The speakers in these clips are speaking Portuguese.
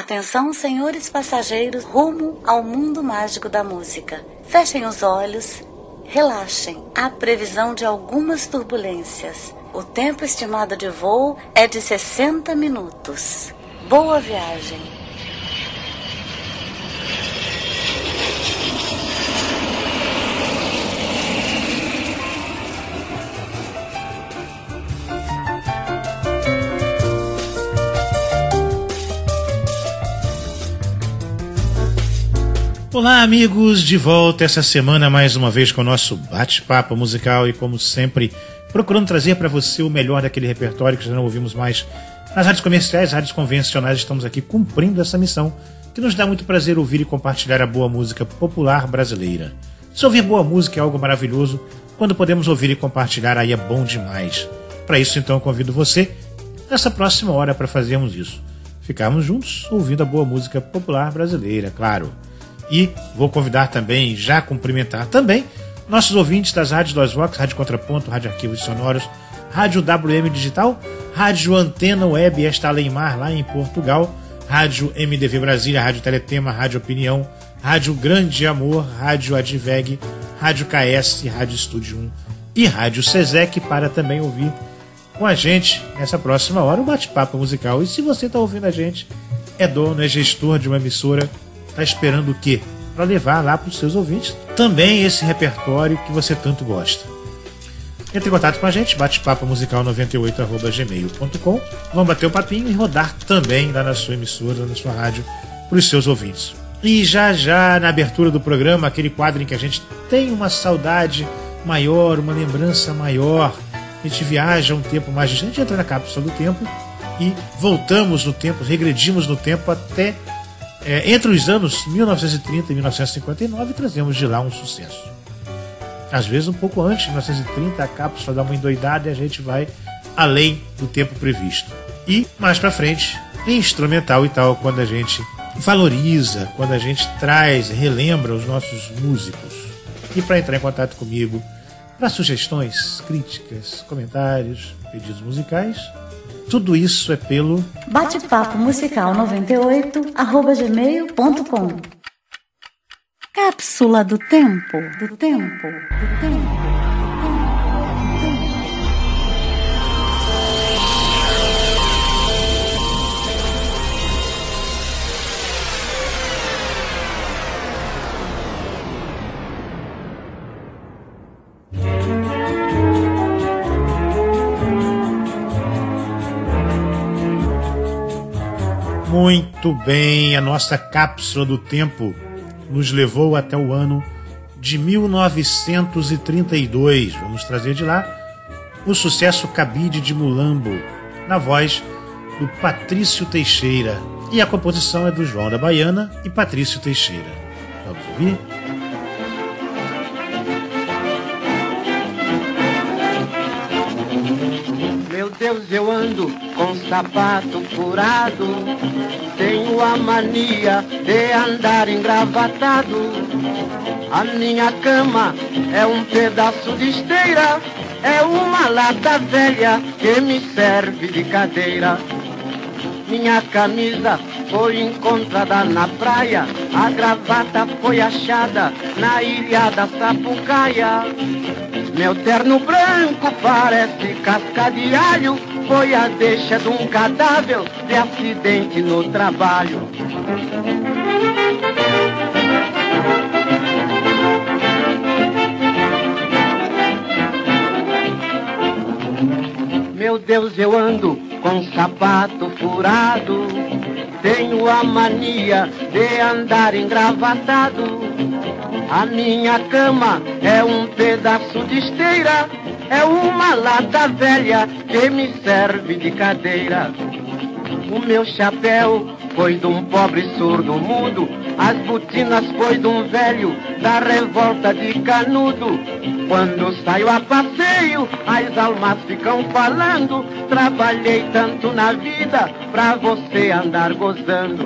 Atenção, senhores passageiros, rumo ao mundo mágico da música. Fechem os olhos, relaxem. Há previsão de algumas turbulências. O tempo estimado de voo é de 60 minutos. Boa viagem. Olá, amigos, de volta essa semana mais uma vez com o nosso bate-papo musical e, como sempre, procurando trazer para você o melhor daquele repertório que já não ouvimos mais nas rádios comerciais, rádios convencionais. Estamos aqui cumprindo essa missão que nos dá muito prazer ouvir e compartilhar a boa música popular brasileira. Se ouvir boa música é algo maravilhoso, quando podemos ouvir e compartilhar aí é bom demais. Para isso, então, eu convido você nessa próxima hora para fazermos isso. Ficarmos juntos ouvindo a boa música popular brasileira, claro. E vou convidar também, já cumprimentar também, nossos ouvintes das rádios do Vox, Rádio Contraponto, Rádio Arquivos Sonoros, Rádio WM Digital, Rádio Antena Web Esta Aleimar, lá em Portugal, Rádio MDV Brasília, Rádio Teletema, Rádio Opinião, Rádio Grande Amor, Rádio Adveg, Rádio KS, Rádio Estúdio 1 e Rádio Sesec, para também ouvir com a gente, nessa próxima hora, o bate-papo musical. E se você está ouvindo a gente, é dono, é gestor de uma emissora, está esperando o quê? Para levar lá para os seus ouvintes também esse repertório que você tanto gosta. Entre em contato com a gente, batepapomusical98@gmail.com. Vamos bater o papinho e rodar também lá na sua emissora, na sua rádio, para os seus ouvintes. E já na abertura do programa, aquele quadro em que a gente tem uma saudade maior, uma lembrança maior, a gente viaja um tempo mais distante, a gente entra na cápsula do tempo e voltamos no tempo, regredimos no tempo até entre os anos 1930 e 1959, trazemos de lá um sucesso. Às vezes um pouco antes, 1930, a cápsula dá uma endoidada e a gente vai além do tempo previsto. E mais pra frente, instrumental e tal, quando a gente valoriza, quando a gente traz, relembra os nossos músicos. E para entrar em contato comigo, para sugestões, críticas, comentários, pedidos musicais, tudo isso é pelo batepapomusical98@gmail.com. Cápsula do tempo. Muito bem, a nossa cápsula do tempo nos levou até o ano de 1932. Vamos trazer de lá o sucesso Cabide de Mulambo, na voz do Patrício Teixeira. E a composição é do João da Baiana e Patrício Teixeira. Vamos ouvir? Meu Deus, eu ando com sapato furado, tenho a mania de andar engravatado. A minha cama é um pedaço de esteira, é uma lata velha que me serve de cadeira. Minha camisa foi encontrada na praia, a gravata foi achada na ilha da Sapucaia. Meu terno branco parece casca de alho, foi a deixa de um cadáver de acidente no trabalho. Meu Deus, eu ando com sapato furado, tenho a mania de andar engravatado. A minha cama é um pedaço de esteira, é uma lata velha que me serve de cadeira. O meu chapéu foi de um pobre surdo mudo, as botinas foi de um velho da revolta de Canudo. Quando saio a passeio, as almas ficam falando, trabalhei tanto na vida pra você andar gozando.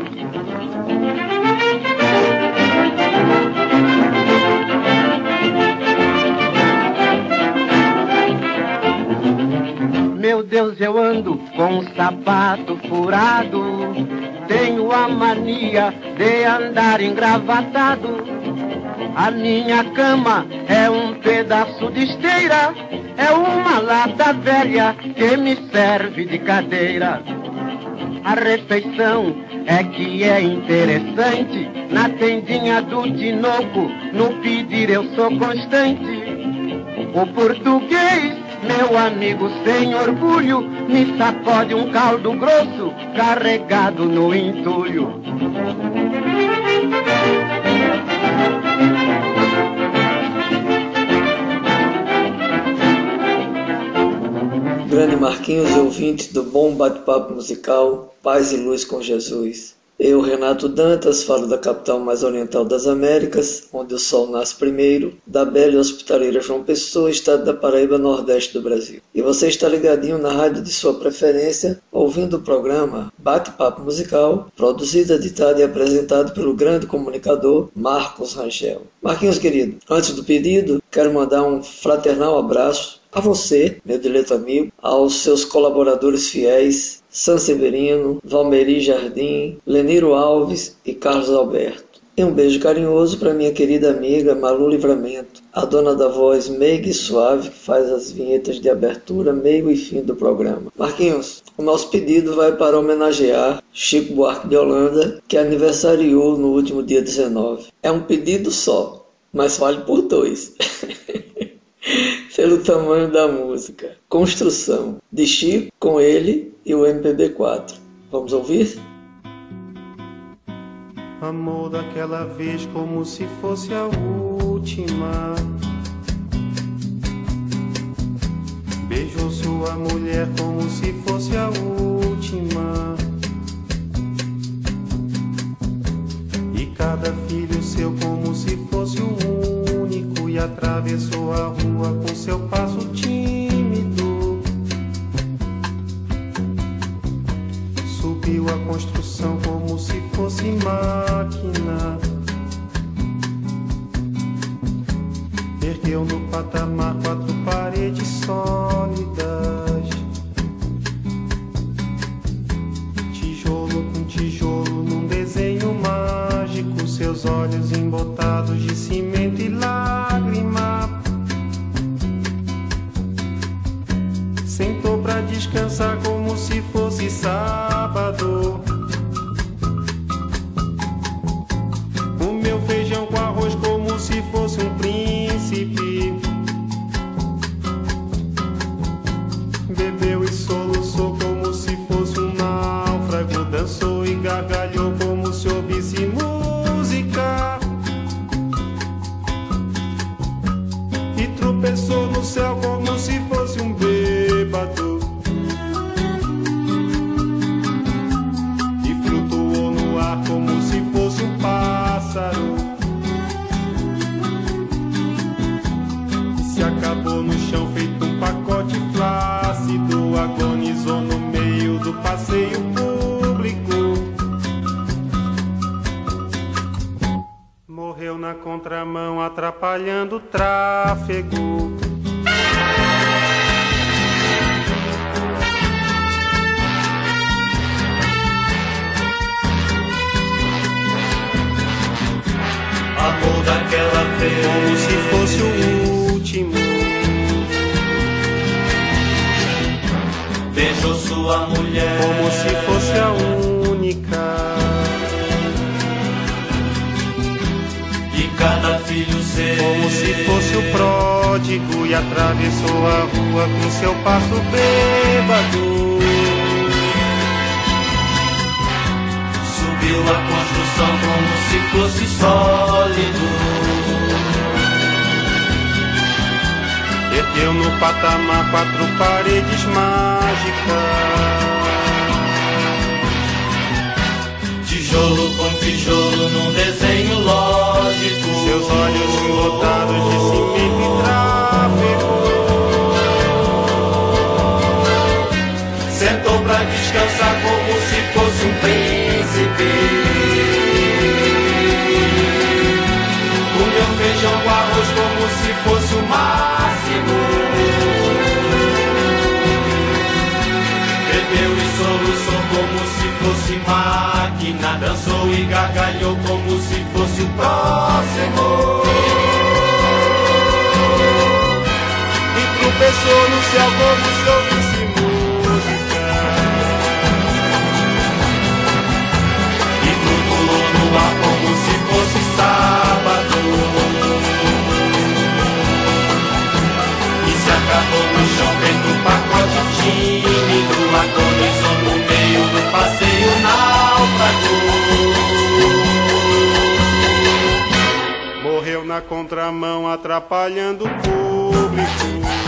Meu Deus, eu ando com um sapato furado, tenho a mania de andar engravatado. A minha cama é um pedaço de esteira, é uma lata velha que me serve de cadeira. A refeição é que é interessante, na tendinha do Tinoco, no pedir eu sou constante. O português, meu amigo sem orgulho, me sacode um caldo grosso, carregado no entulho. Grande Marquinhos e ouvintes do Bom Bate-Papo Musical, Paz e Luz com Jesus. Eu, Renato Dantas, falo da capital mais oriental das Américas, onde o sol nasce primeiro, da bela e hospitaleira João Pessoa, estado da Paraíba, nordeste do Brasil. E você está ligadinho na rádio de sua preferência, ouvindo o programa Bate-Papo Musical, produzido, editado e apresentado pelo grande comunicador Marcos Rangel. Marquinhos querido, antes do pedido, quero mandar um fraternal abraço a você, meu dileto amigo, aos seus colaboradores fiéis, Sanseverino, Valmeri Jardim, Leniro Alves e Carlos Alberto. E um beijo carinhoso para minha querida amiga Malu Livramento, a dona da voz meiga e suave que faz as vinhetas de abertura, meio e fim do programa. Marquinhos, o nosso pedido vai para homenagear Chico Buarque de Holanda, que aniversariou no último dia 19. É um pedido só, mas vale por dois. Pelo tamanho da música. Construção, de Chico, com ele e o MPB4. Vamos ouvir? Amor daquela vez como se fosse a última. Beijou sua mulher como se fosse a última. E cada filho seu como se fosse o único. E atravessou a rua com seu passo tímido. Subiu a construção como se fosse máquina. Ergueu no patamar 4 paredes sólidas. Tijolo com tijolo num desenho mágico. Seus olhos embotados de cimento e lágrima. Sentou pra descansar como se fosse sábado. Comeu feijão com arroz como se fosse um príncipe. Bebeu e soluçou como se fosse um náufrago. Dançou e gargalhou como se ouvisse música. E tropeçou no céu como se fosse um bêbado. E flutuou no ar como se fosse um pássaro. E se acabou no chão feito um pacote flácido. Agonizou no meio do passeio público. Morreu na contramão atrapalhando o tráfego. Amor daquela vez Como se fosse o último. beijou sua mulher Como se fosse a única. e cada filho seu Como se fosse o pródigo. E atravessou a rua com seu passo bêbado. subiu a construção como se fosse sólido. Ergueu no patamar 4 paredes mágicas. Tijolo com tijolo num desenho lógico. Seus olhos embotados de cimento e tráfego. Sentou pra descansar como se fosse um príncipe. Comeu feijão com arroz como se fosse o máximo. Bebeu e soluçou como se fosse máquina. o próximo. E tropeçou no céu como se ouvisse música. E flutuou no ar como se fosse sábado. E se acabou no chão feito um pacote tímido. Agonizou no meio do passeio náufrago. Morreu na contramão atrapalhando o público.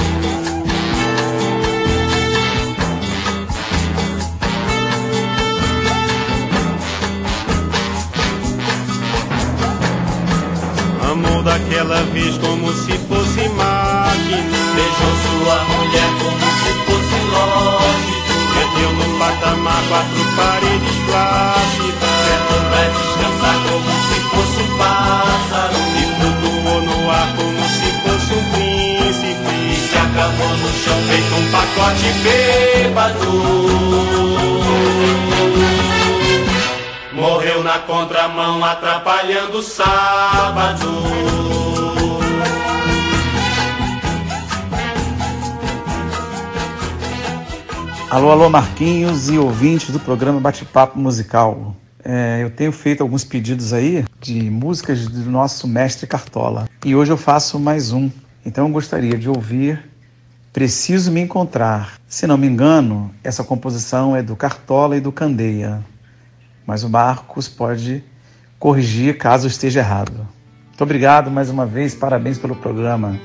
Amou daquela vez como se fosse máquina. Beijou sua mulher como se fosse lógico. Meteu no patamar 4 paredes plácidas. Sentou pra descansar como se fosse um pássaro. E flutuou no ar como se fosse um príncipe. E se acabou no chão feito um pacote bêbado. Morreu na contramão atrapalhando o sábado. Alô, alô, Marquinhos e ouvintes do programa Bate-Papo Musical. Eu tenho feito alguns pedidos aí de músicas do nosso mestre Cartola. E hoje eu faço mais um. Então eu gostaria de ouvir Preciso Me Encontrar. Se não me engano, essa composição é do Cartola e do Candeia. Mas o Marcos pode corrigir caso esteja errado. Muito obrigado mais uma vez, parabéns pelo programa.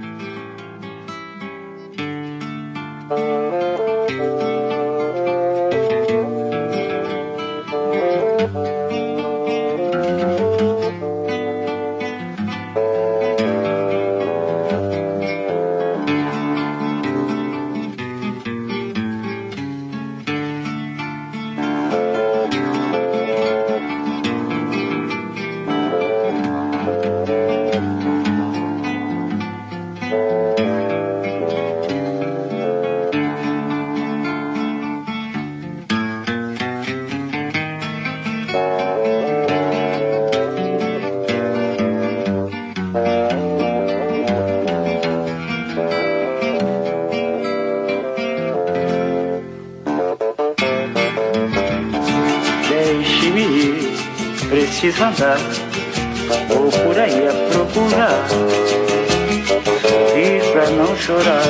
Preciso andar, vou por aí a procurar, sorrir pra não chorar.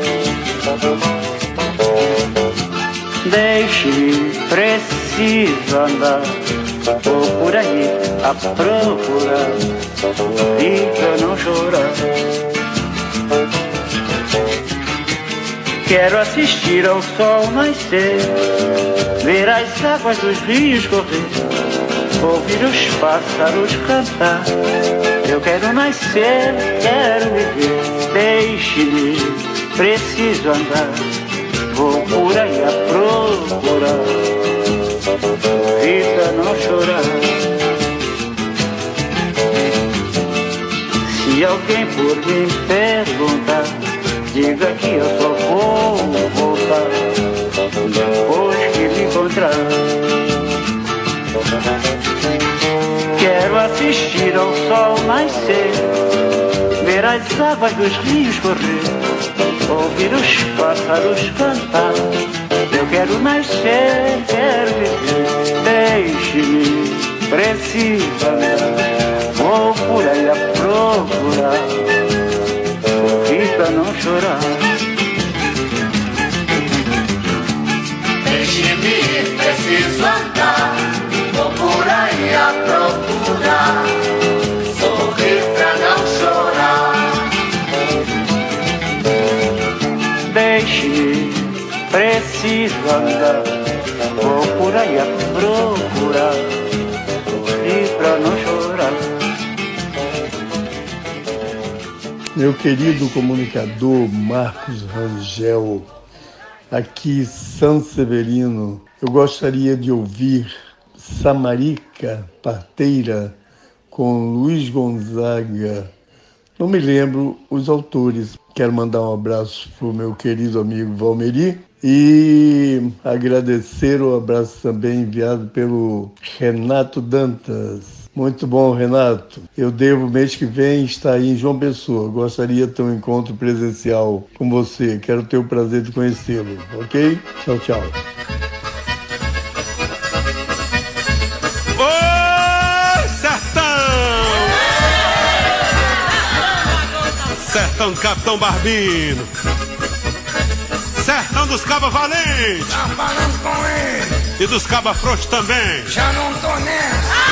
Deixe-me, preciso andar, vou por aí a procurar, sorrir pra não chorar. Quero assistir ao sol nascer, ver as águas dos rios correr, ouvir os pássaros cantar. Eu quero nascer, quero viver. Deixe-me, preciso andar, vou por aí a procurar, vida não chorar. Se alguém por me perguntar, diga que eu só vou voltar depois que me encontrar. Quero assistir ao sol nascer, ver as águas dos rios correr, ouvir os pássaros cantar. Eu quero nascer, quero viver. Deixe-me, preciso andar, vou por aí a procurar, sorrir pra não chorar. Deixe-me, preciso andar, vou por aí a procurar, sorrir pra não chorar. Deixe-me, preciso andar, vou por aí a procurar, sorrir pra não chorar. Meu querido comunicador Marcos Rangel, aqui São Severino, eu gostaria de ouvir Samarica Parteira com Luiz Gonzaga. Não me lembro os autores. Quero mandar um abraço para o meu querido amigo Valmeri e agradecer o abraço também enviado pelo Renato Dantas. Muito bom, Renato. Eu devo, mês que vem, estar aí em João Pessoa. Gostaria de ter um encontro presencial com você. Quero ter o prazer de conhecê-lo, ok? Tchau, tchau. Ô, Sertão! Sertão do Capitão Barbino. Sertão dos Cabas Valentes. Tá falando com ele. E dos Cabas Frouxos também. Já não tô nessa.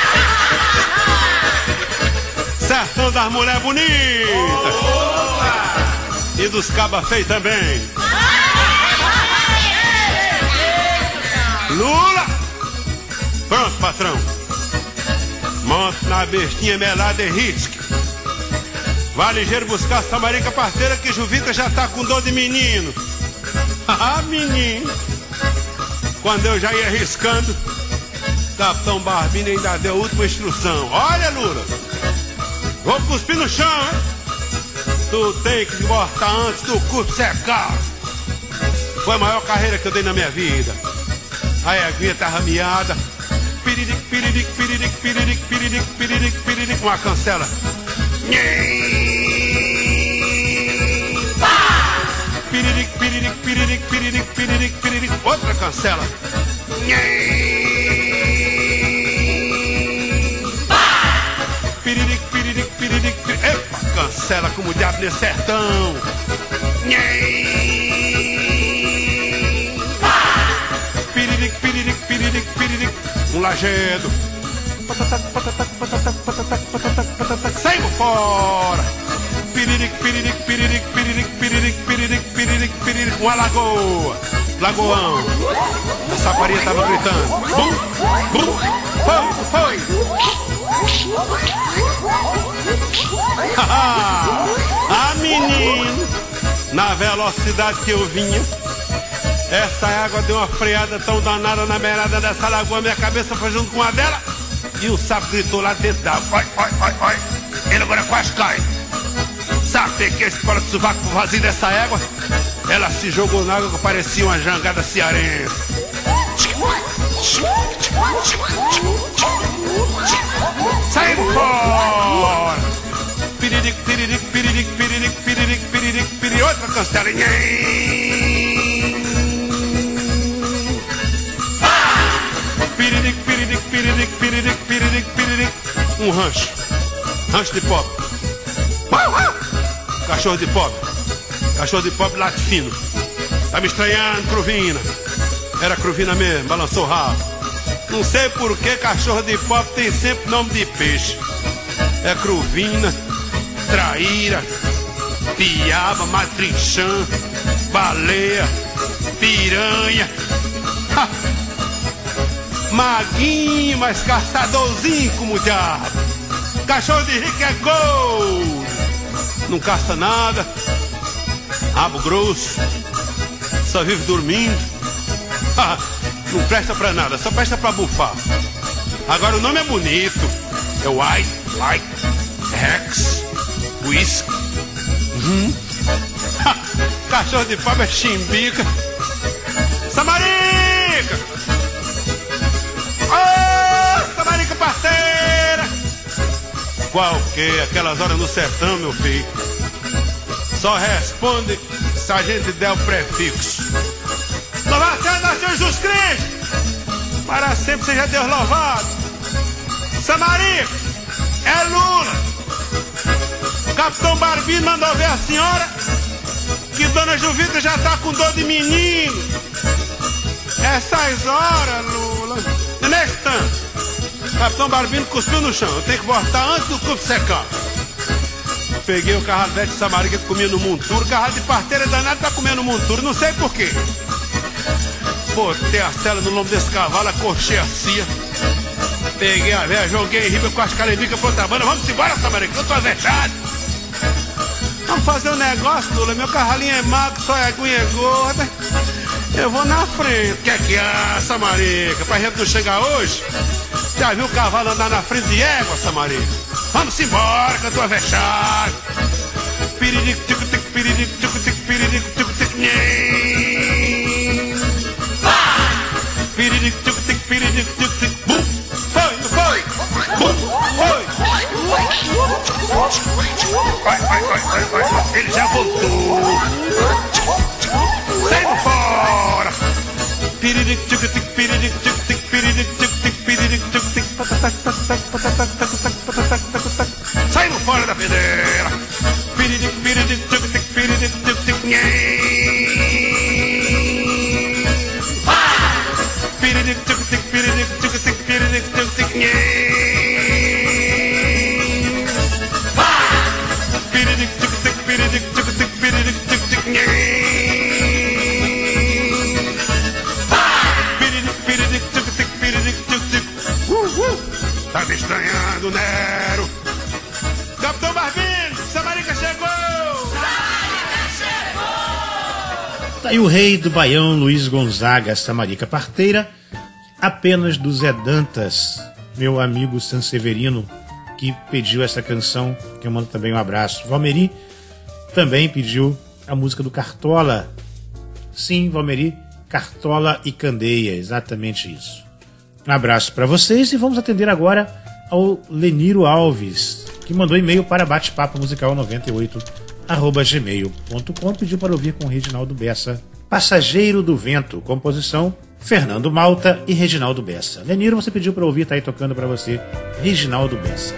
Sertão das Mulheres Bonitas. E dos Cabas Feios também. Lula! Pronto, patrão. Monte na bestinha melada e risque. Vai ligeiro buscar a Samarica parceira que Juvita já tá com dor de menino. Ah, menino. Quando eu já ia arriscando, Capitão Barbino ainda deu a última instrução. Olha, Lula, vou cuspir no chão, hein? Tu tem que cortar antes do corpo secar. Foi a maior carreira que eu dei na minha vida. A eguinha tá rameada. Piriric, piriric, piriric, piriric, piriric, piriric, piriric. Uma cancela. Piriric, piriric, piriric, piriric, piriric, piriric. Outra cancela. Piriric, piriric, piriric, piriric. Epa, cancela como o diabo nesse sertão. Piriric, piriric, piriric, piriric. Um lajedo. Patatac, patatac, patatac, patatac, patatac, patatac. Saímos fora. Piriric, piriric, piriric, piriric, piriric, piriric, piriric, piriric. Uma lagoa. Lagoão. A saparia tava gritando. Bum, bum. Foi. Ah, menino. Na velocidade que eu vinha, essa água deu uma freada tão danada na beirada dessa lagoa. Minha cabeça foi junto com a dela. E o sapo gritou lá dentro da água. Oi. Ele agora quase cai. Sabe que esse polo de sovaco vazio dessa égua? Ela se jogou na água que parecia uma jangada cearense. Saímos fora! Piriric, piriric, piriric, piriric, piriric, piriric, piriric. Outra cancela. Piriric, piriric, piriric, piriric, piriric, piriric. Um rancho. Rancho de pobre. Cachorro de pobre. Cachorro de pobre late fino. Tá me estranhando, Cruvina. Era Cruvina mesmo, balançou o rabo. Não sei por que cachorro de pobre tem sempre nome de peixe. É Cruvina, traíra, piaba, matrinchã, baleia, piranha. Ha! Maguinho, mas caçadorzinho como o diabo. Cachorro de rico é gol. Não caça nada. Rabo grosso. Só vive dormindo. Não presta pra nada, só presta pra bufar. Agora o nome é bonito. É White, Rex, Whisky. Cachorro de pobre é chimbica. Samarica! Ô, Samarica parceira! Qual que? Aquelas horas no sertão, meu filho. Só responde se a gente der o prefixo. Louvado seja nosso Senhor Jesus Cristo! Para sempre seja Deus louvado! Samarica! É Lula! Capitão Barbino mandou ver a senhora que Dona Juvita já tá com dor de menino. Essas horas, Lula. E nesse tanto, Capitão Barbino cuspiu no chão. Eu tenho que voltar antes do corpo secar. Peguei o carro velho de Samarica que comia no monturo. Carro de parteira danado tá comendo monturo. Não sei porquê. Botei a sela no lombo desse cavalo, acorchei a cia. Peguei a velha, joguei em riba com as calembicas pra outra banda. Vamos embora, Samarica, eu tô avexado. Vamos fazer um negócio, Lula. Meu carralinho é magro, só a aguinha é gorda. Eu vou na frente. O que é que é, Samarica? Pra gente não chegar hoje? Já viu o cavalo andar na frente de égua, Samarica? Vamos embora, que eu tô avexado. Piriric, tico-tic, piriric, tico-tic, piriric, tico-tic, piriric, tico-tic, piriric, tico-tic. Bum! Foi! Bum! Vai. Ele já voltou. Sai fora. Saindo fora da pedreira. Tá me estranhando, Nero. Capitão Barbindo, Samarica chegou! Tá aí o rei do Baião, Luiz Gonzaga, Samarica Parteira, apenas do Zé Dantas, meu amigo Sanseverino, que pediu essa canção, que eu mando também um abraço. Valmeri também pediu a música do Cartola. Sim, Valmeri, Cartola e Candeia, exatamente isso. Um abraço para vocês e vamos atender agora ao Leniro Alves, que mandou e-mail para batepapomusical98@gmail.com, pediu para ouvir com Reginaldo Bessa, Passageiro do Vento, composição Fernando Malta e Reginaldo Bessa. Leniro, você pediu para ouvir, tá aí tocando para você, Reginaldo Bessa.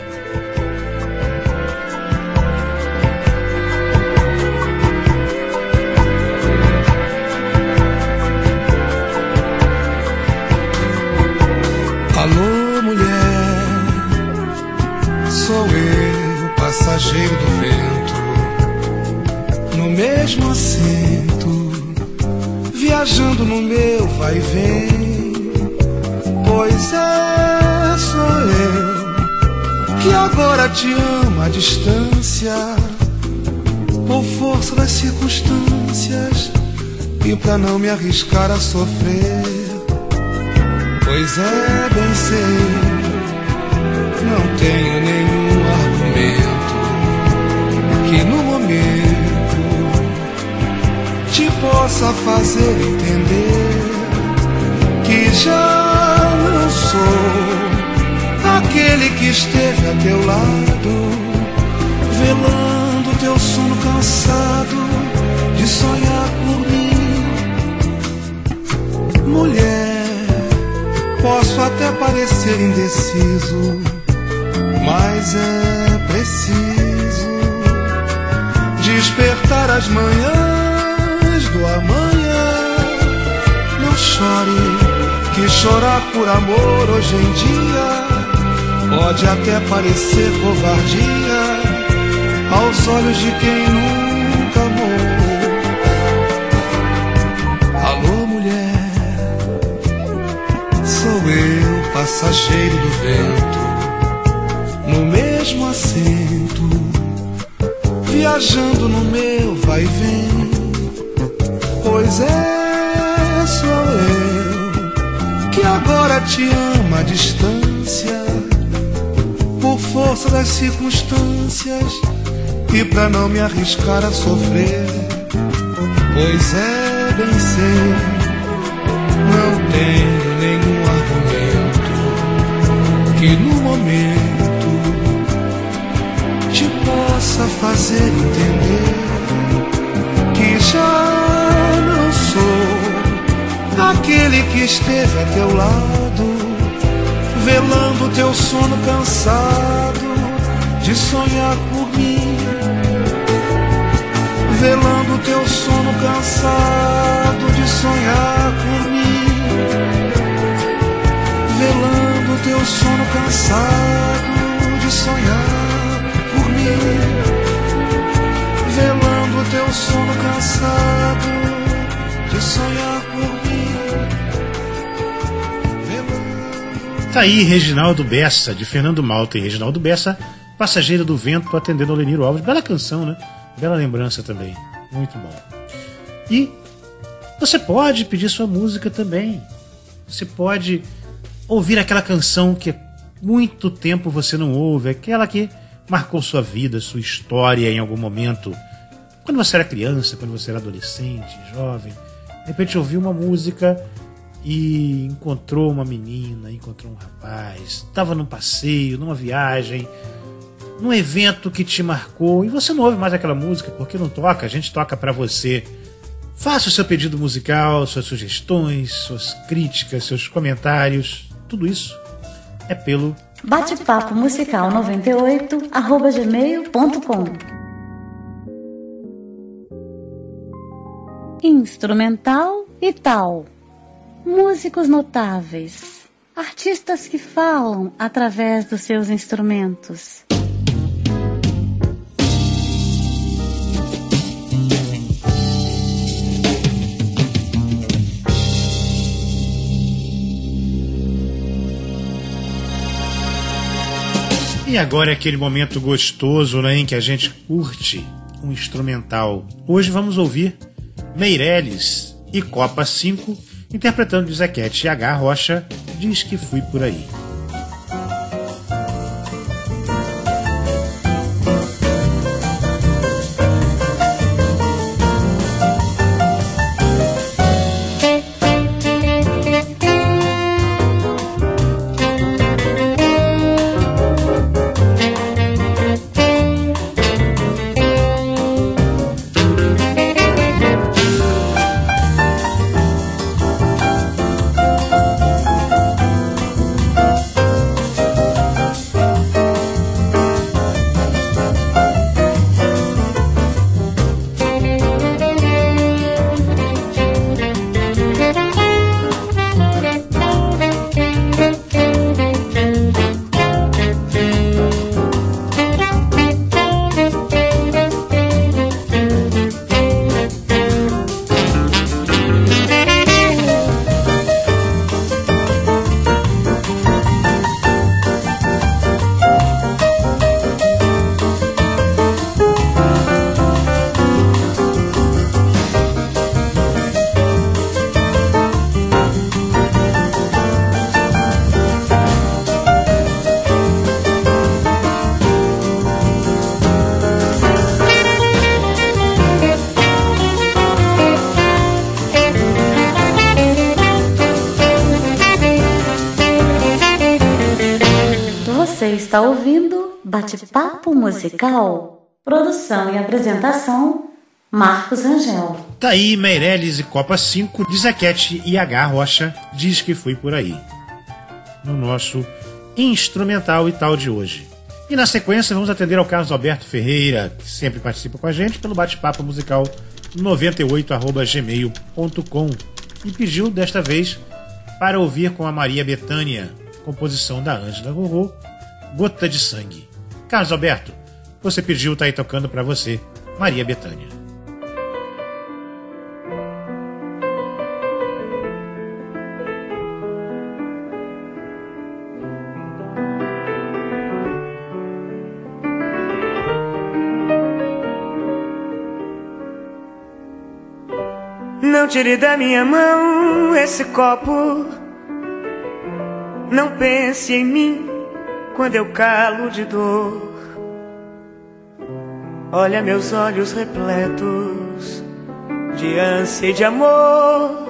Alô, mulher, sou eu, passageiro do vento, no mesmo assento, viajando no meu vai e vem. Pois é, sou eu, que agora te amo à distância, por força das circunstâncias, e pra não me arriscar a sofrer. Pois é, bem sei, não tenho nenhum argumento que no momento te possa fazer entender que já não sou aquele que esteve a teu lado, velando teu sono cansado de sonhar por mim. Mulher, posso até parecer indeciso, mas é preciso despertar as manhãs do amanhã. Não chore, que chorar por amor hoje em dia pode até parecer covardia aos olhos de quem nunca amou. Alô, mulher, sou eu, passageiro do vento, no mesmo assento, viajando no meu vai e vem. Pois é, sou eu, que agora te amo à distância, por força das circunstâncias, e pra não me arriscar a sofrer. Pois é, bem sei, não tenho nenhum argumento que no momento te possa fazer entender que já não sou aquele que esteve a teu lado, velando teu sono cansado de sonhar por mim, velando teu sono cansado de sonhar por mim, velando teu sono cansado de sonhar por mim, velando teu sono cansado de sonhar por mim. Tá aí Reginaldo Bessa, de Fernando Malta e Reginaldo Bessa, Passageiro do Vento, atendendo ao Leniro Alves. Bela canção, né? Bela lembrança também. Muito bom. E você pode pedir sua música também. Você pode ouvir aquela canção que há muito tempo você não ouve, aquela que marcou sua vida, sua história em algum momento. Quando você era criança, quando você era adolescente, jovem, de repente ouviu uma música e encontrou uma menina, encontrou um rapaz, estava num passeio, numa viagem, num evento que te marcou e você não ouve mais aquela música porque não toca, a gente toca pra você. Faça o seu pedido musical, suas sugestões, suas críticas, seus comentários, tudo isso é pelo Bate-papo musical 98@gmail.com. Instrumental e tal. Músicos notáveis. Artistas que falam através dos seus instrumentos. E agora é aquele momento gostoso, né, em que a gente curte um instrumental. Hoje vamos ouvir Meirelles e Copa 5, interpretando de Zequete e H. Rocha, Diz Que Fui Por Aí. Você está ouvindo Bate-Papo Musical. Produção e apresentação, Marcos Rangel. Tá aí Meirelles e Copa 5, de Zequete e H. Rocha, Diz Que Fui Por Aí. No nosso instrumental e tal de hoje. E na sequência vamos atender ao Carlos Alberto Ferreira, que sempre participa com a gente pelo Bate-Papo Musical 98@gmail.com, e pediu desta vez para ouvir com a Maria Bethânia, composição da Ângela Rorô, Gota de Sangue. Carlos Alberto, você pediu, tá aí tocando para você, Maria Bethânia. Não tire da minha mão esse copo. Não pense em mim quando eu calo de dor. Olha meus olhos repletos de ânsia e de amor.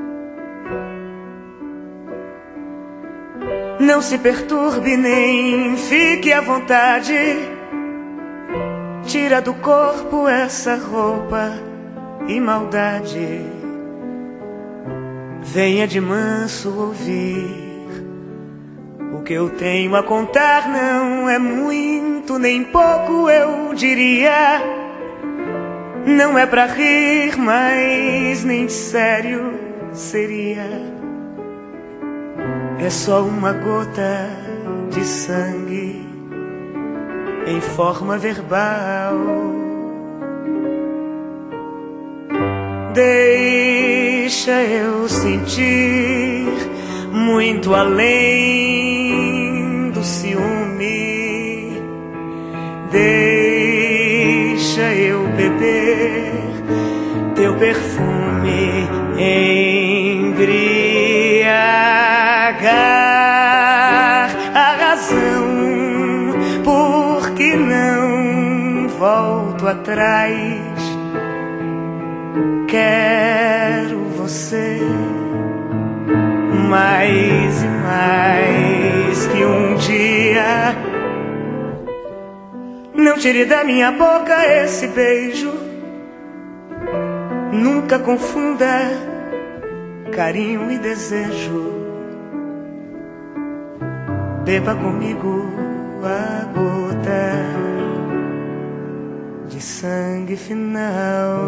Não se perturbe nem fique à vontade. Tira do corpo essa roupa e maldade. Venha de manso ouvir. O que eu tenho a contar não é muito nem pouco, eu diria. Não é pra rir, mas nem sério seria. É só uma gota de sangue em forma verbal. Deixa eu sentir muito além do ciúme. Deixa eu beber teu perfume, embriagar a razão. Por que não volto atrás? Quero você mais e mais, que um dia Não tire da minha boca esse beijo. Nunca confunda carinho e desejo. Beba comigo a gota de sangue final.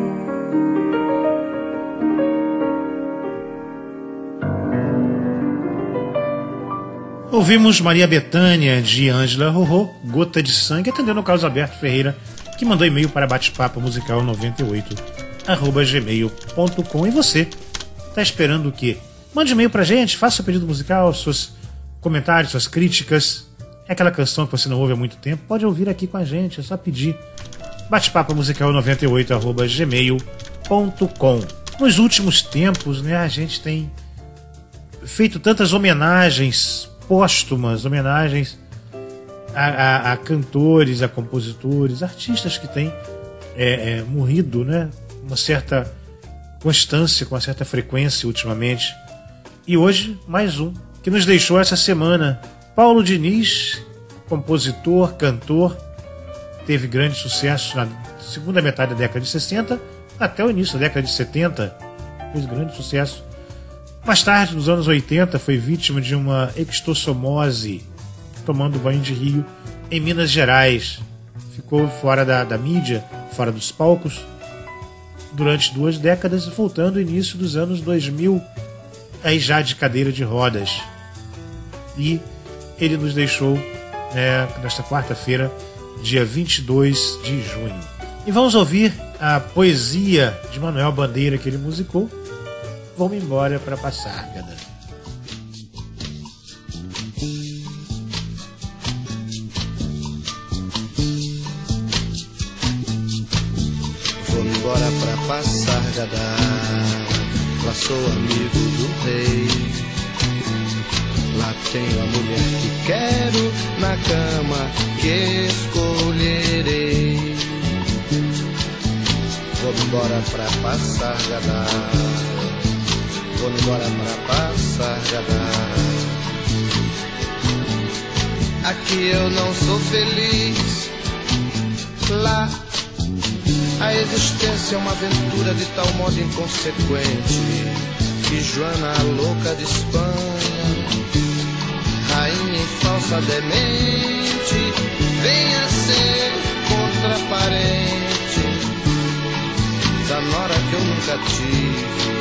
Ouvimos Maria Bethânia de Ângela Rorô, Gota de Sangue, atendendo ao Carlos Alberto Ferreira, que mandou e-mail para batepapo musical 98@gmail.com. E você, tá esperando o quê? Mande e-mail pra gente, faça seu pedido musical, seus comentários, suas críticas. É aquela canção que você não ouve há muito tempo, pode ouvir aqui com a gente, é só pedir. Batepapo musical 98@gmail.com. Nos últimos tempos, né, a gente tem feito tantas homenagens póstumas, homenagens a cantores, a compositores, artistas que têm morrido, né, uma certa constância, com uma certa frequência ultimamente. E hoje, mais um, que nos deixou essa semana. Paulo Diniz, compositor, cantor, teve grande sucesso na segunda metade da década de 60 até o início da década de 70, fez grande sucesso. Mais tarde, nos anos 80, foi vítima de uma extossomose, tomando banho de rio em Minas Gerais. Ficou fora da mídia, fora dos palcos, durante 2 décadas, voltando ao início dos anos 2000, aí já de cadeira de rodas. E ele nos deixou nesta quarta-feira, dia 22 de junho. E vamos ouvir a poesia de Manuel Bandeira que ele musicou, Vou-me embora para Passárgada. Vou-me embora pra Passárgada, lá sou amigo do rei. Lá tenho a mulher que quero, na cama que escolherei. Vou-me embora pra Passárgada, vou-me embora pra Passárgada. Aqui eu não sou feliz, lá a existência é uma aventura de tal modo inconsequente que Joana, a louca de Espanha, rainha e falsa demente, venha ser contraparente da nora que eu nunca tive.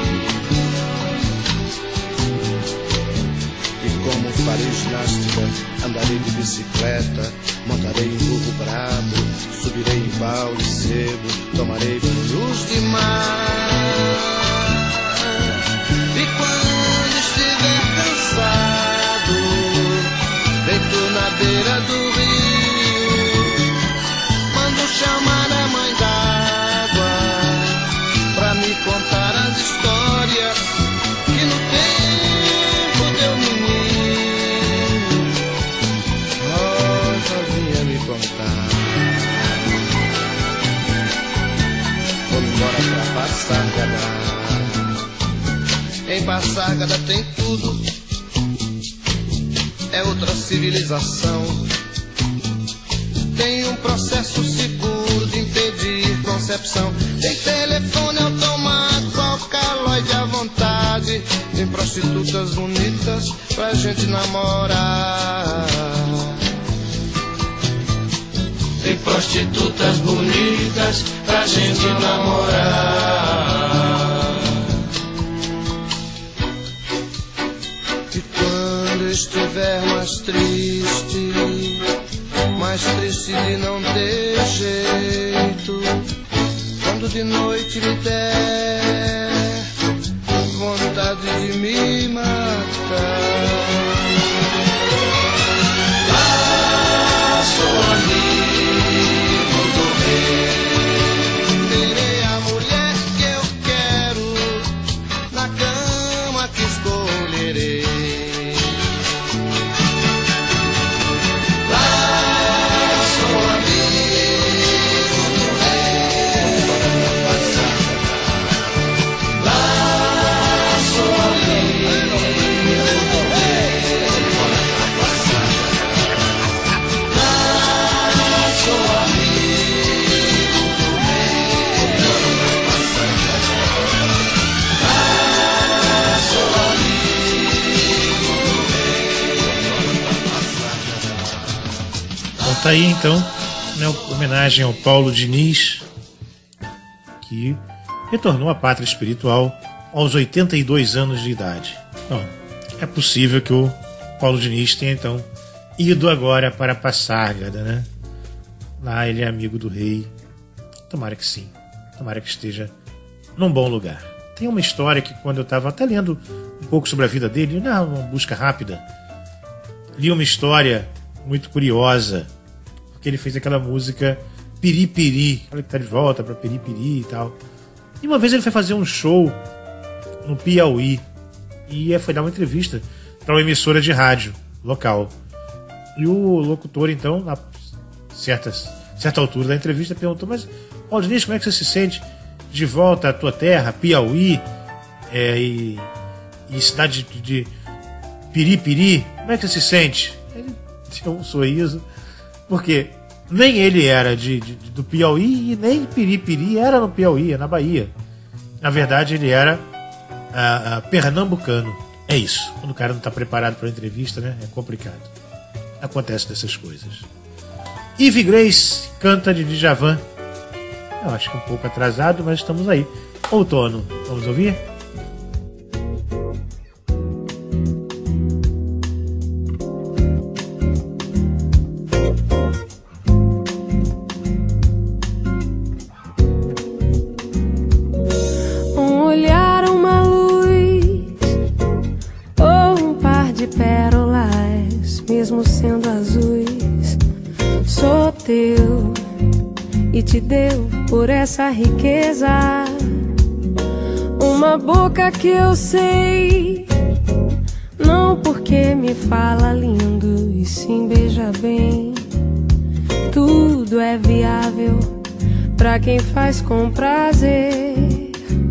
E como farei ginástica, andarei de bicicleta, montarei em burro brabo, subirei em balde cedo, tomarei banhos de mar. E quando estiver cansado, deito na beira do rio, mando chamar a mãe d'água pra me contar as histórias que no tempo deu menino Rosa vinha me contar. Vou-me embora pra Passárgada. Em Passárgada tem tudo, é outra civilização. Tem um processo seguro de impedir concepção. Tem telefone automático, alcaloide à vontade. Tem prostitutas bonitas pra gente namorar. Tem prostitutas bonitas pra gente namorar. E quando estiver mais triste de não ter jeito, quando de noite me der vontade de me matar, lá sou amigo do rei. terei a mulher que eu quero, na cama que escolherei. Tá aí então, né, homenagem ao Paulo Diniz, que retornou à pátria espiritual aos 82 anos de idade. Bom, é possível que o Paulo Diniz tenha então ido agora para Passárgada, né? Lá ele é amigo do rei. Tomara que sim, tomara que esteja num bom lugar. Tem uma história que quando eu estava até lendo um pouco sobre a vida dele, uma busca rápida, li uma história muito curiosa, porque ele fez aquela música Piripiri, olha que tá de volta para Piripiri e tal. E uma vez ele foi fazer um show no Piauí e foi dar uma entrevista para uma emissora de rádio local. E o locutor, então, a certa altura da entrevista, perguntou: mas, Paulo Diniz, como é que você se sente de volta à tua terra, Piauí, e cidade de Piripiri? Como é que você se sente? Ele deu um sorriso, porque nem ele era do Piauí e nem Piripiri era no Piauí, é na Bahia. Na verdade, ele era pernambucano. É isso. Quando o cara não está preparado para a entrevista, né? É complicado. Acontece dessas coisas. Ivy Grace canta de Djavan. Eu acho que um pouco atrasado, mas estamos aí. Outono. Vamos ouvir? Te deu por essa riqueza, uma boca que eu sei, não porque me fala lindo e sim beija bem. Tudo é viável pra quem faz com prazer.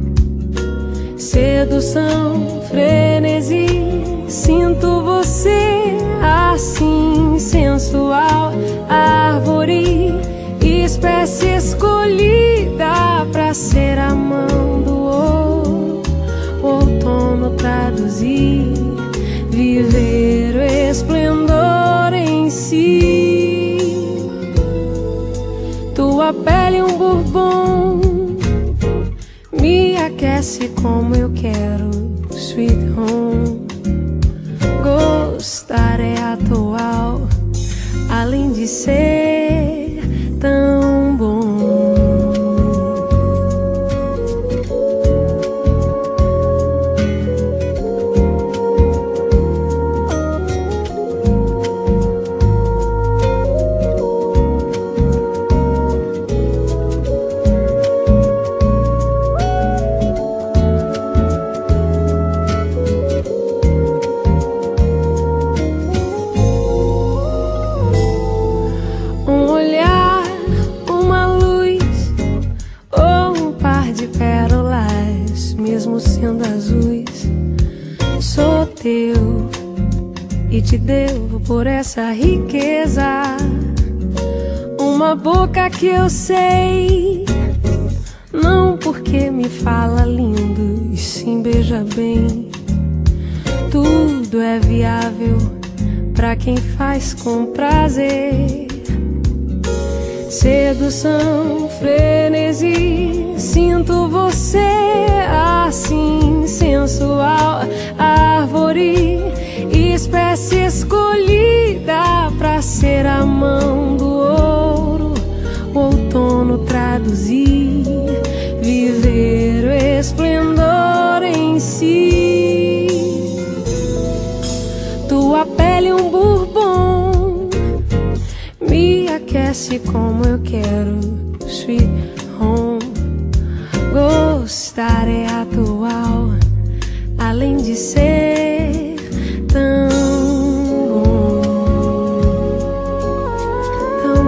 Sedução, frenesi, sinto você assim sensual, árvore, espécie escolhida pra ser a mão do outono, traduzir, viver o esplendor em si. Tua pele um bourbon me aquece como eu quero, sweet home. Gostar é atual, além de ser tão bom. E te devo por essa riqueza, uma boca que eu sei, não porque me fala lindo e sim beija bem. Tudo é viável pra quem faz com prazer. Sedução, frenesi, sinto você assim sensual, árvore, espécie escolhida pra ser a mão do ouro, outono, traduzir, viver o esplendor em si. Tua pele um bourbon me aquece como eu quero, sweet home. Gostar é atual, além de ser tão bom, tão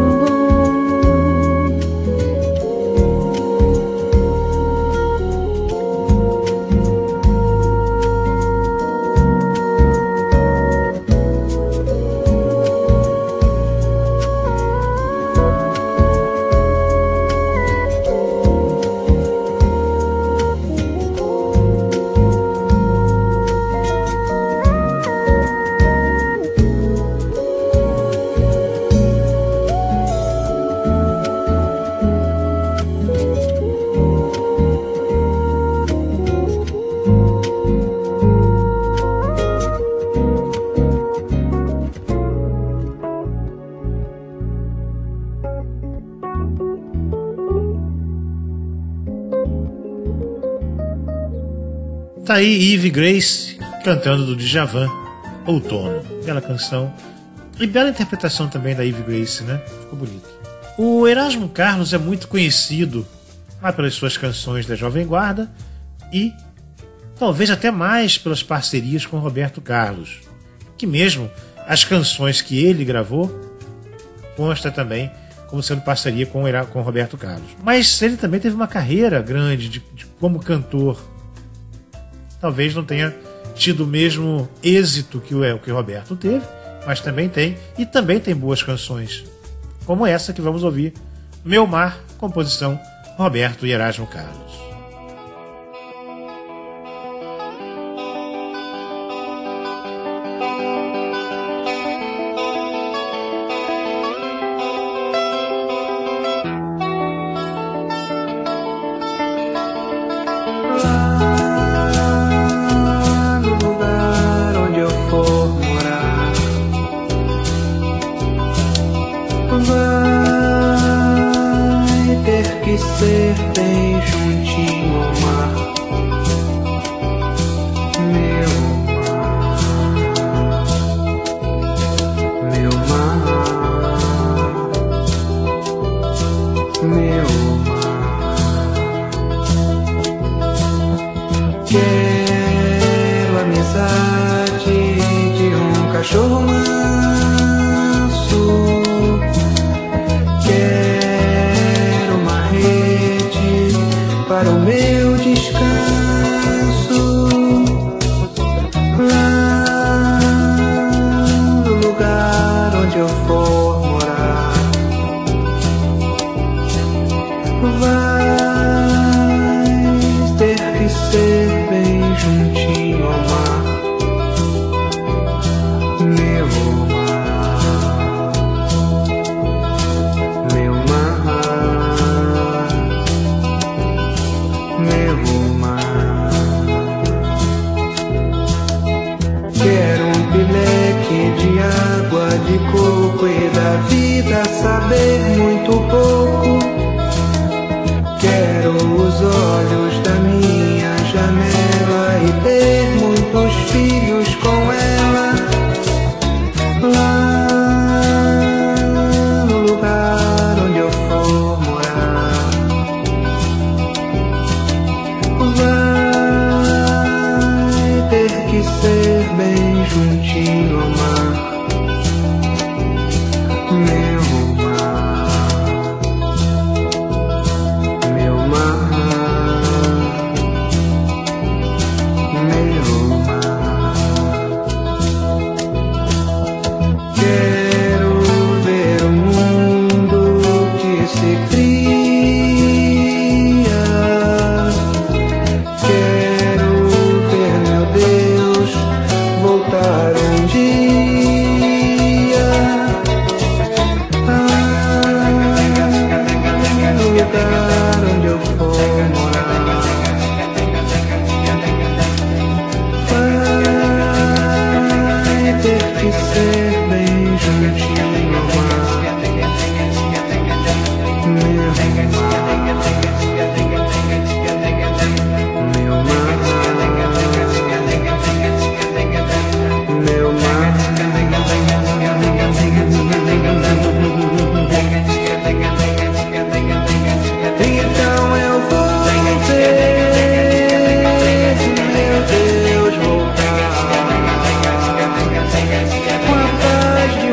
Tá aí Eve Grace cantando do Djavan, Outono. Bela canção e bela interpretação também da Eve Grace, né? Ficou bonito. O Erasmo Carlos é muito conhecido pelas suas canções da Jovem Guarda e talvez até mais pelas parcerias com Roberto Carlos, que mesmo as canções que ele gravou consta também como sendo parceria com Roberto Carlos. Mas ele também teve uma carreira grande como cantor. Talvez não tenha tido o mesmo êxito que o Roberto teve, mas também tem, e também tem boas canções, como essa que vamos ouvir, Meu Mar, composição Roberto e Erasmo Carlos. Ser bem juntinho ao mar, meu mar, meu mar. Quero amizade de um cachorro manso. Para o meu descanso, lá no lugar onde eu for morar, vai ter que ser bem juntinho ao mar, meu mar, meu mar. Meu mar, quero um pileque de água de coco e da vida saber muito pouco. Quero os olhos da minha janela e ter muitos filhos com ela. Lá no lugar onde eu for morar, vai ter que ser bem juntinho ao mar, meu mar, meu mar, meu mar. Quero ver o mundo que se cria. Quero ver meu Deus voltar um dia. No lugar onde eu for morar, vai ter que ser bem juntinho ao mar, meu mar, meu mar. Então eu vou ver meu Deus voltar com a paz de um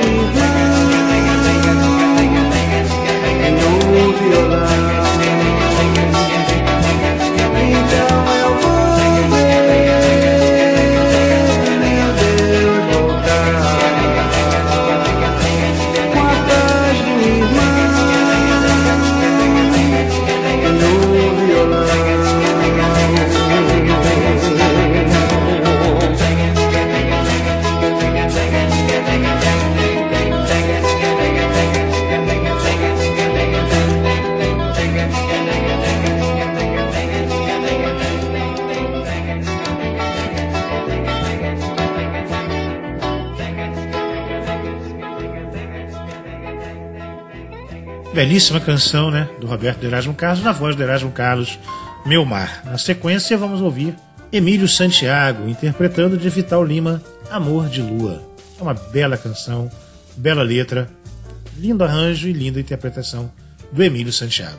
irmão no violão. Então eu vou ver meu Deus voltar com a paz de um irmão no violão. Belíssima canção, né? Do Roberto de Erasmo Carlos, na voz de Erasmo Carlos, Meu Mar. Na sequência, vamos ouvir Emílio Santiago, interpretando de Vital Lima, Amor de Lua. É uma bela canção, bela letra, lindo arranjo e linda interpretação do Emílio Santiago.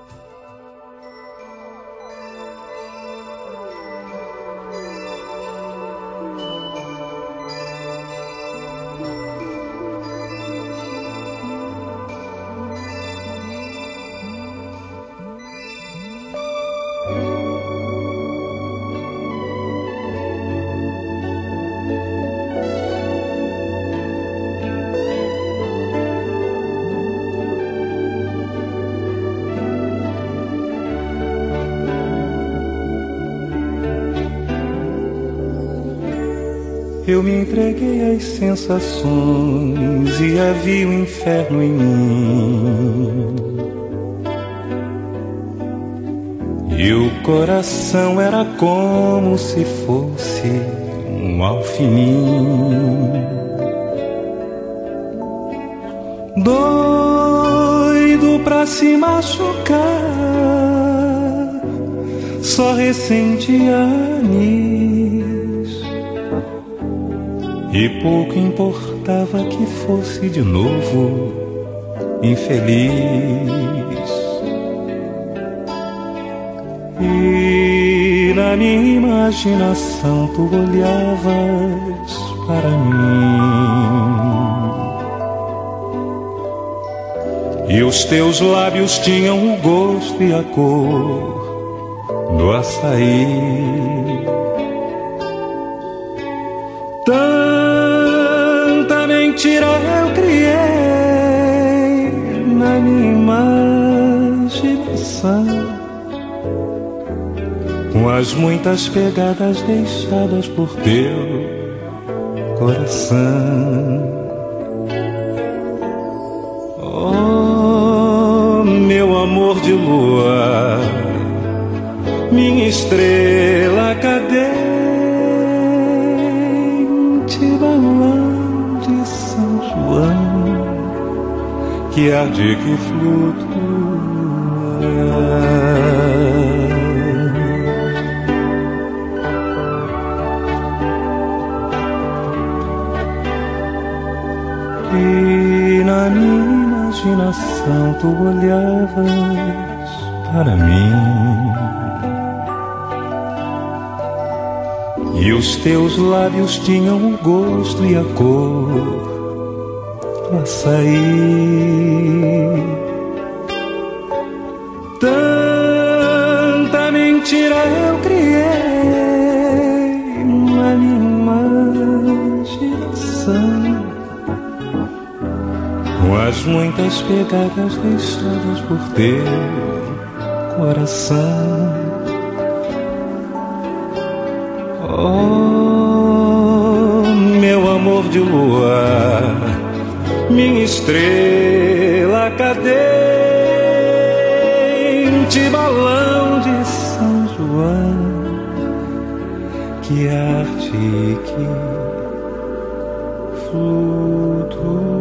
Eu me entreguei às sensações e havia o inferno em mim. E o coração era como se fosse um alfinim. Doido pra se machucar, só ressentia anis. E pouco importava que fosse de novo infeliz. E na minha imaginação tu olhavas para mim, e os teus lábios tinham o gosto e a cor do açaí. Tanta mentira eu criei na minha imaginação, com as muitas pegadas deixadas por teu coração. Oh, meu amor de lua, minha estrela cadente, balão de São João, que arde que flutua. E na minha imaginação tu olhavas para mim, e os teus lábios tinham o gosto e a cor do açaí. Tanta mentira eu criei na minha imaginação, com as muitas pegadas deixadas por teu coração. Oh, meu amor de lua, minha estrela cadente, balão de São João, que arte que flutua.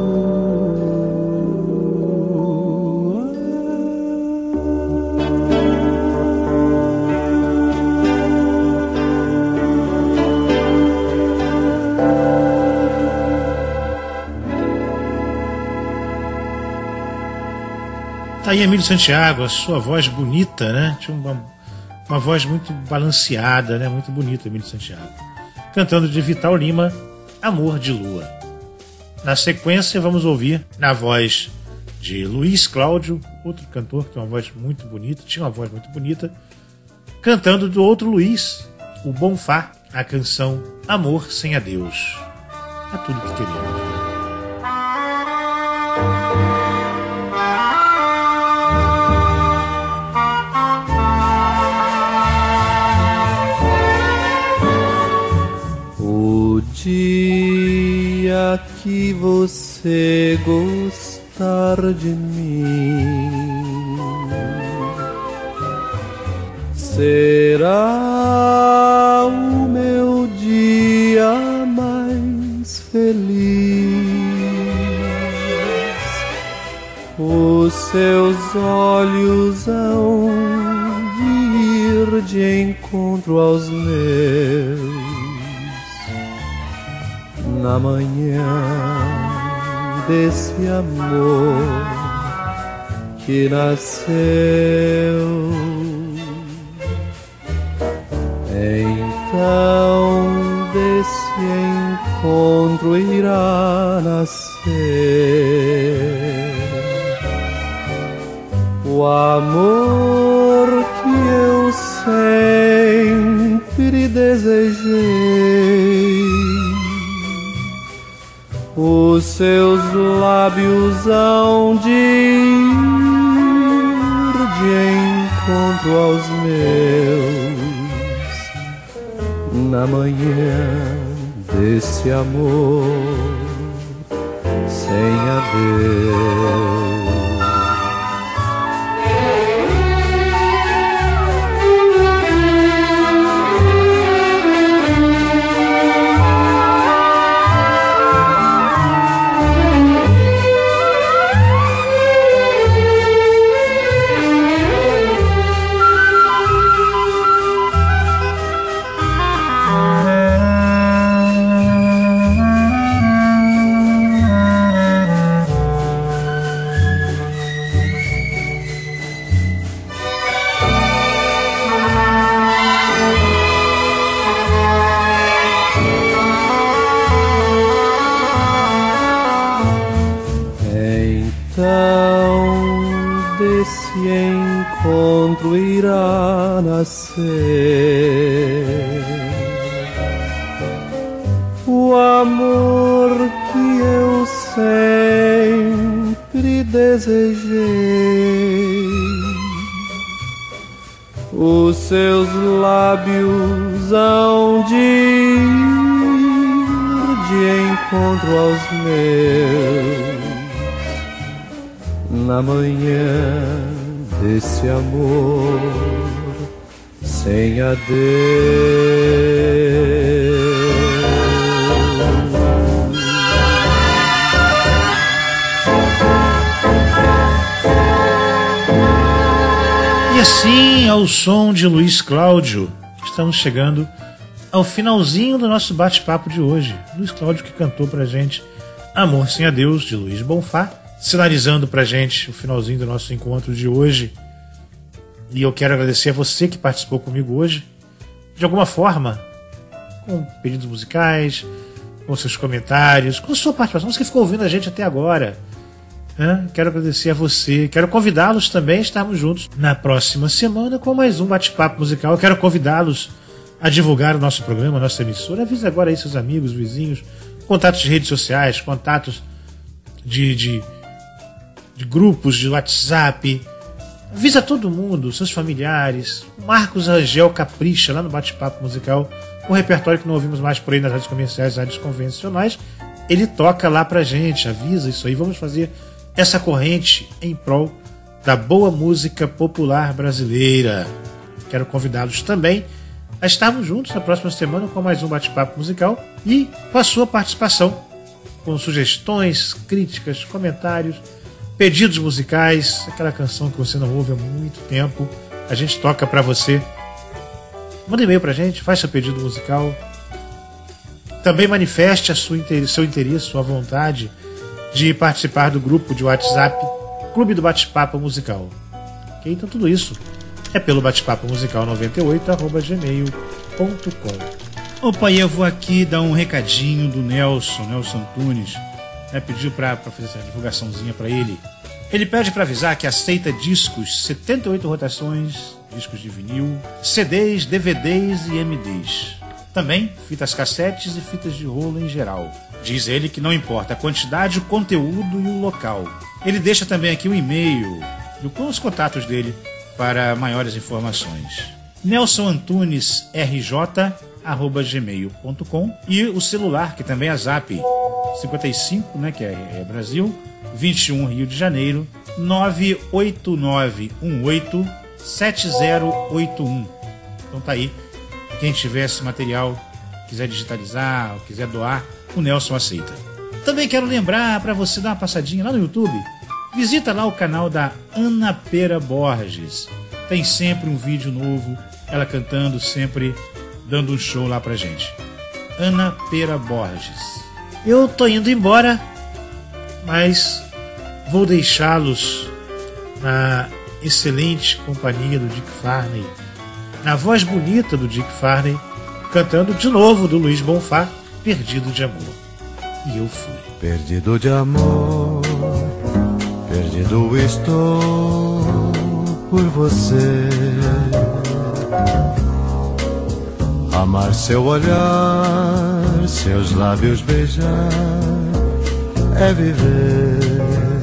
Aí Emílio Santiago, a sua voz bonita, né? Tinha uma voz muito balanceada, né? Muito bonita, Emílio Santiago. Cantando de Vital Lima, Amor de Lua. Na sequência, vamos ouvir na voz de Luiz Cláudio, outro cantor que tem uma voz muito bonita, tinha uma voz muito bonita, cantando do outro Luiz, o Bonfá, a canção Amor Sem Adeus. É tudo que queremos. Dia que você gostar de mim será o meu dia mais feliz. Os seus olhos hão de ir de encontro aos meus na manhã desse amor que nasceu. Então desse encontro irá nascer o amor que eu sempre desejei. Os seus lábios hão de ir de encontro aos meus na manhã desse amor sem adeus. Encontro irá nascer o amor que eu sempre desejei. Os seus lábios hão de ir de encontro aos meus na manhã desse amor sem adeus. E assim, ao som de Luiz Cláudio, estamos chegando ao finalzinho do nosso bate-papo de hoje. Luiz Cláudio que cantou pra gente Amor Sem Adeus, de Luiz Bonfá, sinalizando pra gente o finalzinho do nosso encontro de hoje. E eu quero agradecer a você que participou comigo hoje, de alguma forma, com pedidos musicais, com seus comentários, com sua participação, você que ficou ouvindo a gente até agora. Quero agradecer a você, quero convidá-los também a estarmos juntos na próxima semana com mais um bate-papo musical. Eu quero convidá-los a divulgar o nosso programa, a nossa emissora. Avise agora aí seus amigos, vizinhos, contatos de redes sociais, contatos de grupos de WhatsApp. Avisa todo mundo, seus familiares. Marcos Rangel capricha lá no bate-papo musical, o repertório que não ouvimos mais por aí nas rádios comerciais, rádios convencionais. Ele toca lá pra gente, avisa isso aí. Vamos fazer essa corrente em prol da boa música popular brasileira. Quero convidá-los também a estarmos juntos na próxima semana com mais um bate-papo musical e com a sua participação, com sugestões, críticas, comentários, pedidos musicais, aquela canção que você não ouve há muito tempo, a gente toca pra você. Manda e-mail pra gente, faz seu pedido musical. Também manifeste seu interesse, sua vontade de participar do grupo de WhatsApp Clube do Bate-Papo Musical. Ok? Então tudo isso é pelo bate-papo musical 98@gmail.com. Opa, e eu vou aqui dar um recadinho do Nelson Antunes. Pediu para fazer essa divulgaçãozinha para ele. Ele pede para avisar que aceita discos, 78 rotações, discos de vinil, CDs, DVDs e MDs. Também fitas cassetes e fitas de rolo em geral. Diz ele que não importa a quantidade, o conteúdo e o local. Ele deixa também aqui o e-mail com os contatos dele para maiores informações. nelsonantunesrj@gmail.com e o celular, que também é Zap 55, que é Brasil, 21 Rio de Janeiro, 989187081. Então tá aí. Quem tiver esse material, quiser digitalizar ou quiser doar, o Nelson aceita. Também quero lembrar para você dar uma passadinha lá no YouTube. Visita lá o canal da Ana Pera Borges. Tem sempre um vídeo novo ela cantando sempre, dando um show lá pra gente. Ana Pera Borges. Eu tô indo embora, mas vou deixá-los na excelente companhia do Dick Farney, na voz bonita do Dick Farney, cantando de novo do Luiz Bonfá, Perdido de Amor. E eu fui. Perdido de amor, perdido estou por você. Amar seu olhar, seus lábios beijar, é viver.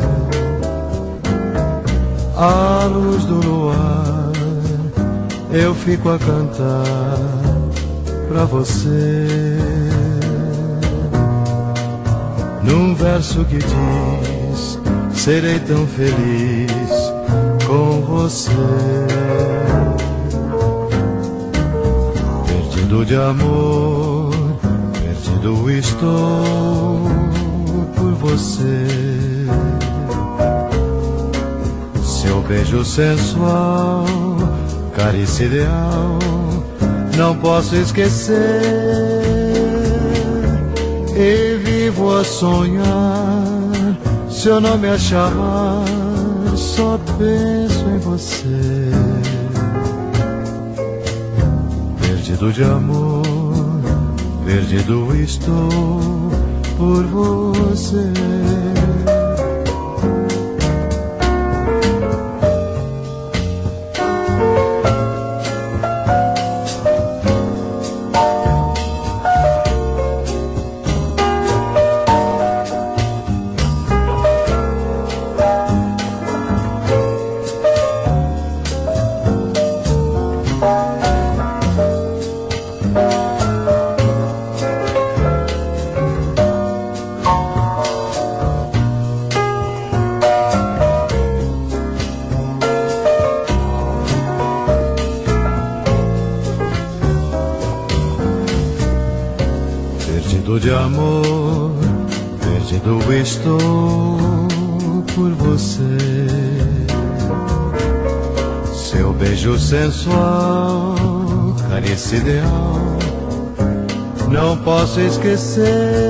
À luz do luar, eu fico a cantar pra você. Num verso que diz, serei tão feliz com você. Perdido de amor, perdido estou por você. Seu beijo sensual, carícia ideal, não posso esquecer. E vivo a sonhar, se eu não me chamar, só penso em você. Perdido de amor, perdido estou por você. De amor, perdido estou por você. Seu beijo sensual, carícia ideal, não posso esquecer.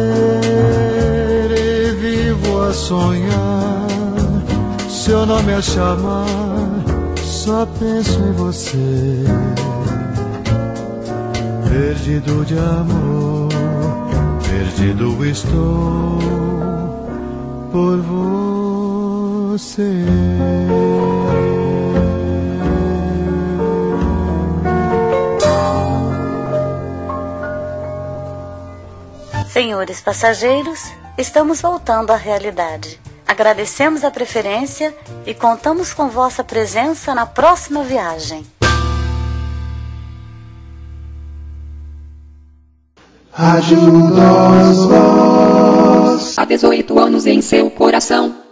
E vivo a sonhar, se eu não me chamar, só penso em você. Perdido de amor, perdido estou por você. Senhores passageiros, estamos voltando à realidade. Agradecemos a preferência e contamos com vossa presença na próxima viagem. Rádio Nós Voz. Há 18 anos em seu coração.